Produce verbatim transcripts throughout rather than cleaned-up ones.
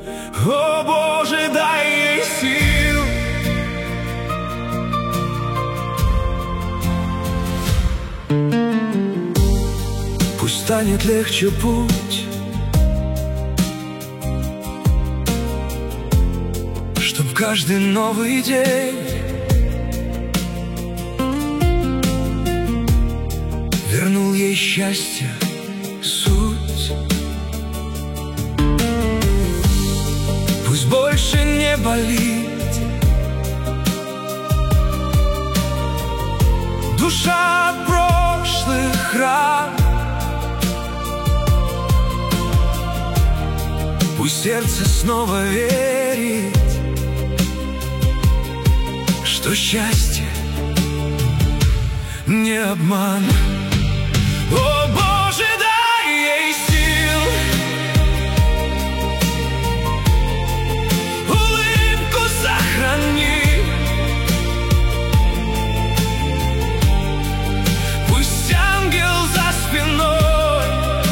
О Боже, дай ей сил. Пусть станет легче путь, чтоб каждый новый день вернул ей счастье, суть. Пусть больше не болит душа от прошлых ран. Пусть сердце снова верит, что счастье не обман. О Боже, дай ей сил, улыбку сохрани. Пусть ангел за спиной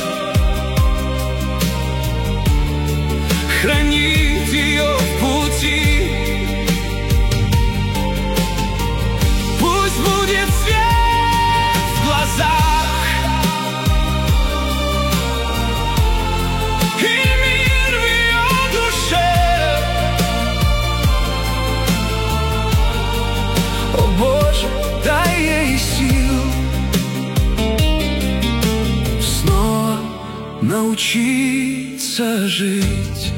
хранит ее в пути. Пусть будет свет в глазах и мир в ее душе. О Боже, дай ей сил снова научиться жить.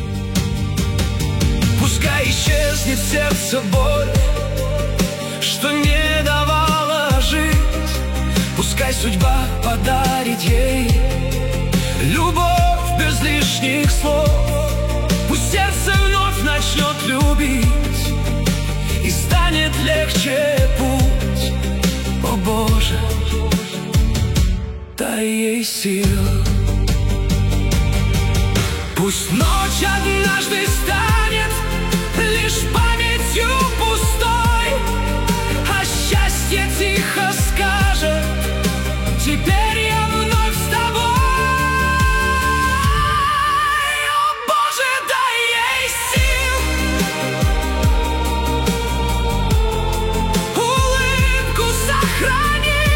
Пускай исчезнет в сердце боль, что не давала жить. Пускай судьба подарит ей любовь без лишних слов. Пусть сердце вновь начнет любить и станет легче путь. О Боже, дай ей сил. Пусть ночь однажды станет лишь памятью пустой, а счастье тихо скажет: теперь я вновь с тобой. О Боже, дай ей сил, улыбку сохрани.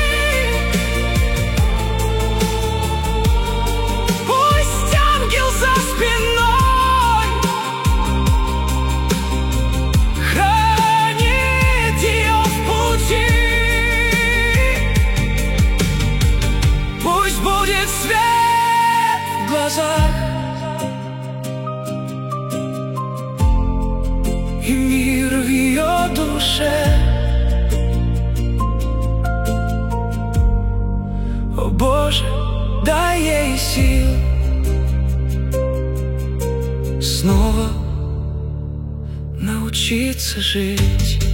Пусть ангел за спиной хранит ее в пути. Пусть будет свет в глазах и мир в ее душе. О Боже, дай ей сил снова научиться жить.